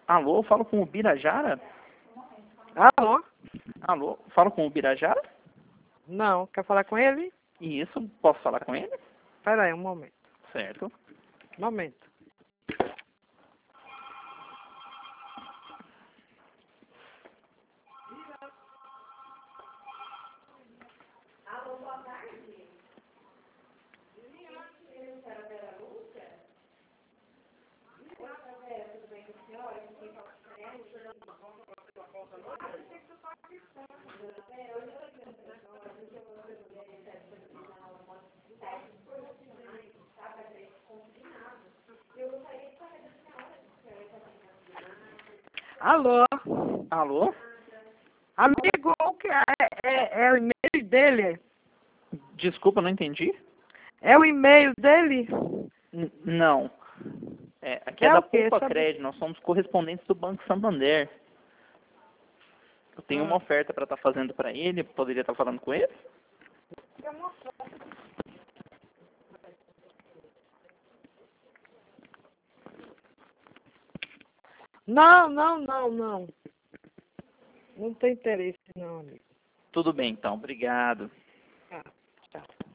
Alô, falo com o Birajara? Alô? Alô, falo com o Birajara? Não, quer falar com ele? Isso, posso falar com ele? Espera aí, um momento. Certo. Momento. Alô? Alô? Amigo, o que é o e-mail dele? Desculpa, não entendi. É o e-mail dele? Não. Aqui é É da o quê? Poupa Sabe? Crédito, nós somos correspondentes do Banco Santander. Eu tenho uma oferta para estar fazendo para ele, poderia estar falando com ele? Não. Não tem interesse não, amigo. Tudo bem, então, obrigado. Ah, tchau.